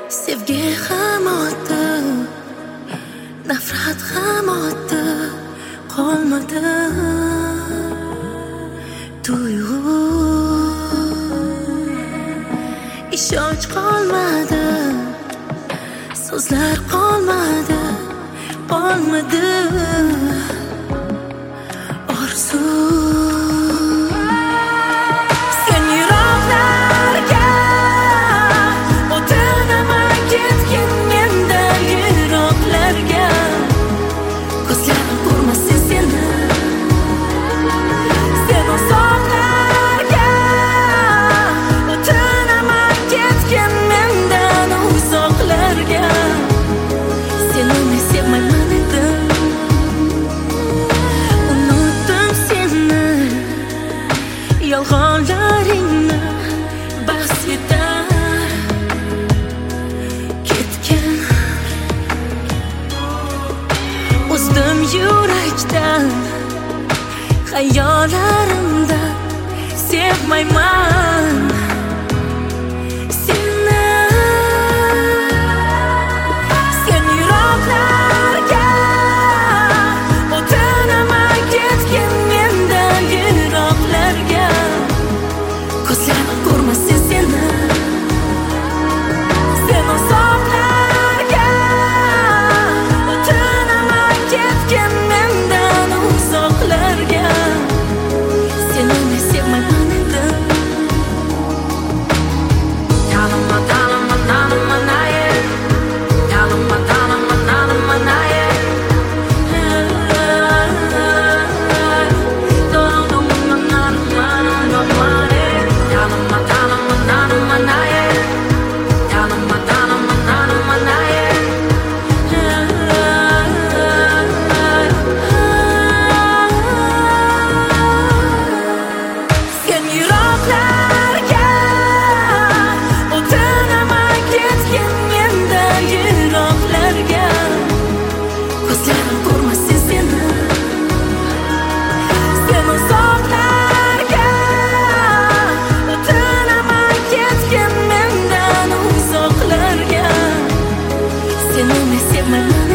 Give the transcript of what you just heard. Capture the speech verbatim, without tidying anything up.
Sevgi ham o'tdi, nafrat ham o'tdi, qolmadi tuyg'u, ishonch qolmadi, so'zlar qolmadi, qolmadi orzu. Yolg'onlaringni bas etar ketgan, uzdim yurakdan, xayollarimda sevmayman seni. Sen yiroqlarga o'tinaman ketgan, mendan yiroqlarga ko'zlarim ko'rmasin seni. Sen uzoqlarga o'tinaman ketgan, mendan uzoqlarga seni men sevmayman endi. Tanima tanima tanima naye, tanima tanima tanima naye, seni men sevmayman.